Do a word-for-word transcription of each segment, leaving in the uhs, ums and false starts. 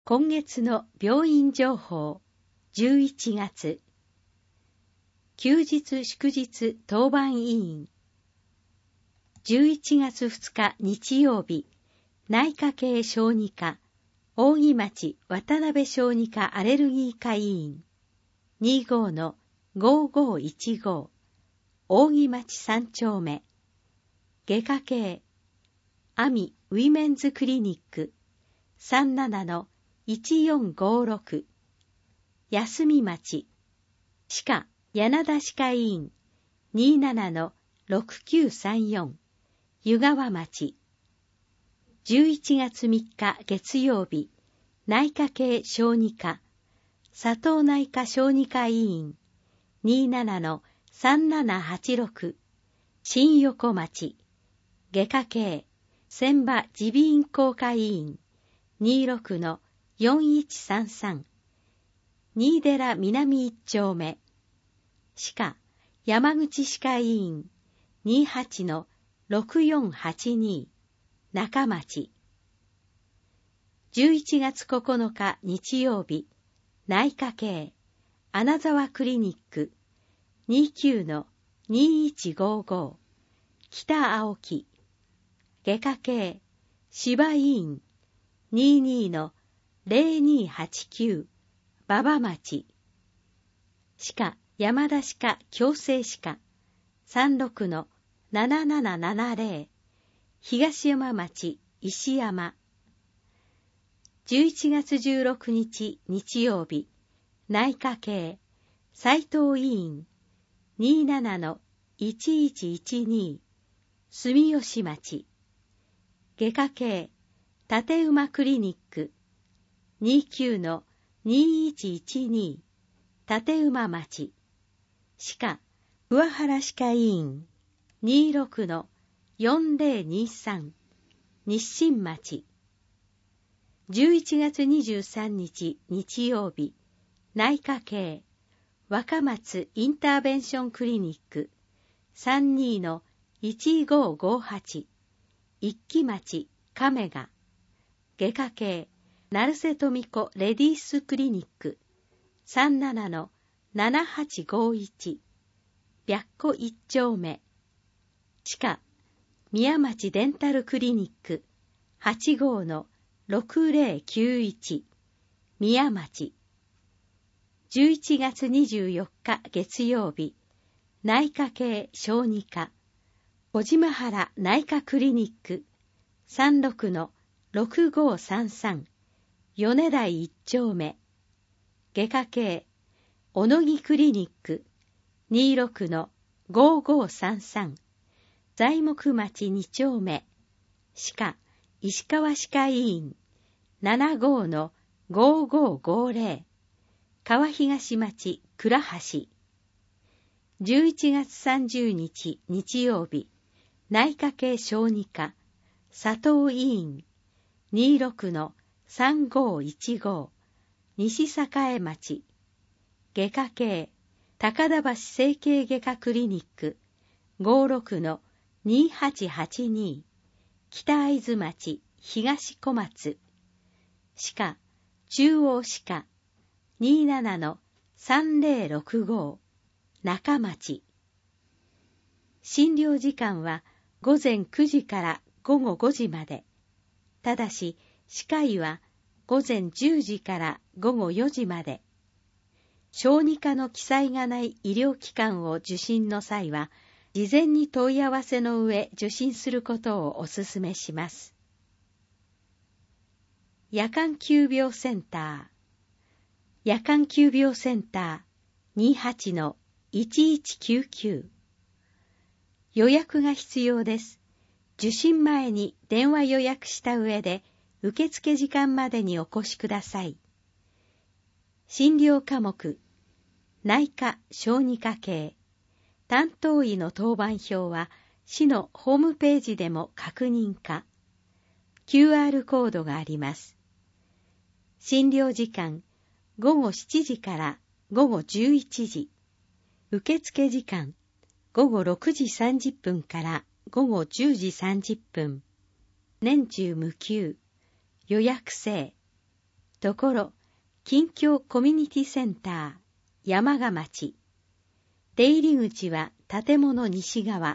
今月の病院情報、じゅういちがつ。休日祝日当番委員。じゅういちがつふつか日曜日、内科系小児科、扇町渡辺小児科アレルギー科委員。にじゅうごのごじゅうごいちご、扇町さん丁目。外科系、アミウィメンズクリニック、さんじゅうななのいちよんごろく、休み町、歯科柳田歯科医院、にじゅうななのろくきゅうさんよん、湯川町。じゅういちがつみっか月曜日、内科系小児科、佐藤内科小児科医院、にじゅうななのさんななはちろく、新横町。外科系、千葉耳鼻咽喉科医院、にじゅうろくのよんいちさんさん、新寺南一丁目。歯科、山口歯科医院、にじゅうはちのろくよんはちに、中町。じゅういちがつここのか日曜日、内科系、穴沢クリニック、にじゅうきゅうのにいちごご、北青木。外科系、芝医院、にじゅうにのぜろにはちきゅう、馬場町。歯科、山田歯科矯正歯科、さんじゅうろくのななななななぜろ、東山町石山。じゅういちがつじゅうろくにち日曜日、内科系、斉藤医院、にじゅうななのいちいちいちに、住吉町。外科系、立馬クリニック、にじゅうきゅうのにいちいちに、立馬町。歯科、桑原歯科医院、にじゅうろくのよんぜろにさん、日清町。じゅういちがつにじゅうさんにち日曜日、内科系、若松インターベンションクリニック、さんじゅうにのいちごごはち、一木町亀賀。外科系、成瀬富子レディースクリニック、さんじゅうななのななはちごいち、白子一丁目。歯科、宮町デンタルクリニック、はちごのろくぜろきゅういち、宮町。じゅういちがつにじゅうよっか月曜日、内科系小児科、小島原内科クリニック、さんじゅうろくのろくごさんさん、米台一丁目。外科系、小野木クリニック、にじゅうろくのごごさんさん、材木町二丁目。歯科、石川歯科医院、ななじゅうごのごごごぜろ、川東町倉橋。じゅういちがつさんじゅうにち日曜日、内科系小児科、佐藤医院、にじゅうろくのさんごいちご、西栄町。外科系、高田橋整形外科クリニック、ごじゅうろくのにはちはちに、北会津町東小松。歯科、中央歯科、にじゅうななのさんぜろろくご、中町。診療時間はごぜんくじからごごごじまで。ただし、歯科医はごぜんじゅうじからごごよじまで。小児科の記載がない医療機関を受診の際は、事前に問い合わせの上受診することをお勧めします。夜間急病センター。夜間急病センター にじゅうはちのいちいちきゅうきゅう。予約が必要です。受診前に電話予約した上で、受付時間までにお越しください。診療科目、内科小児科系。担当医の当番表は、市のホームページでも確認可。キューアール コードがあります。診療時間、ごごしちじからごごじゅういちじ。受付時間、ごごろくじさんじゅっぷんからごごじゅうじさんじゅっぷん。年中無休。予約制。 ところ近郷コミュニティセンター山鹿町。出入り口は建物西側。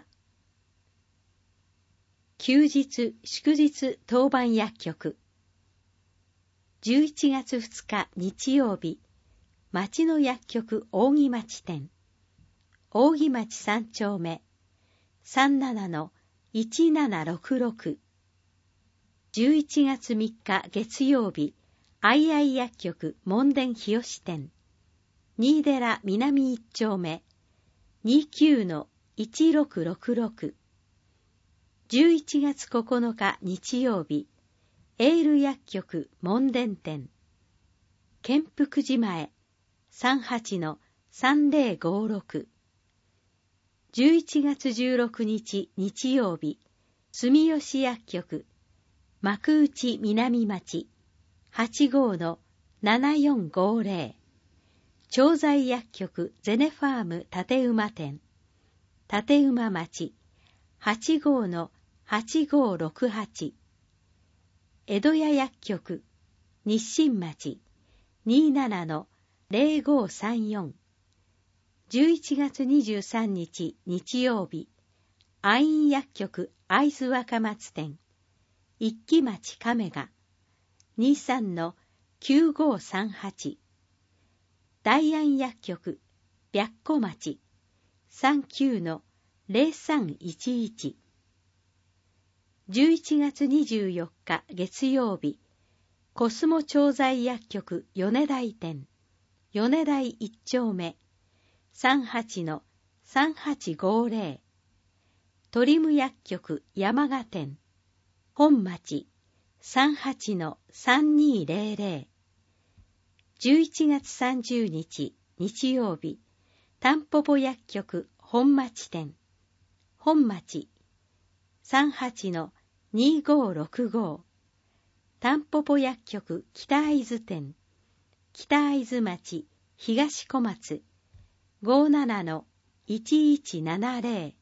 休日祝日当番薬局。じゅういちがつふつか日曜日、町の薬局扇町店。扇町三丁目 さんじゅうななのいちななろくろく。じゅういちがつみっか月曜日、相合薬局門田日吉店。新寺南一丁目 にじゅうきゅうのいちろくろくろく。じゅういちがつここのか日曜日、エール薬局門田店。建福寺前 さんじゅうはちのさんぜろごろく。じゅういちがつじゅうろくにち日曜日、住吉薬局幕内南町 はちじゅうごのななよんごぜろ。調剤薬局ゼネファーム立馬店。立馬町 はちじゅうごのはちごろくはち。江戸屋薬局日清町 にじゅうななのぜろごさんよん。じゅういちがつにじゅうさんにち日曜日、愛院薬局会津若松店。一木町亀賀 にじゅうさんのきゅうごさんはち。大安薬局白子町 さんじゅうきゅうのぜろさんいちいち。じゅういちがつにじゅうよっか月曜日、コスモ調剤薬局米台店。米台一丁目 さんじゅうはちのさんはちごぜろ。トリム薬局山賀店。本町 さんじゅうはちのさんにぜろぜろ。じゅういちがつさんじゅうにち日曜日、タンポポ薬局本町店。本町 さんじゅうはちのにごろくご。タンポポ薬局北会津店。北会津町東小松 ごじゅうななのいちいちななぜろ。